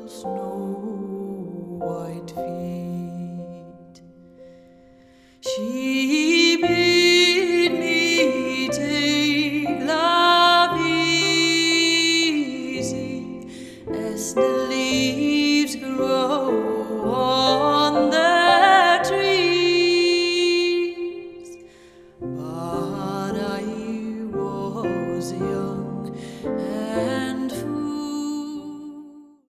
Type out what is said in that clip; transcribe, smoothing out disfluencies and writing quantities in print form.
snow white feet. She bid me take love easy as the leaves grow.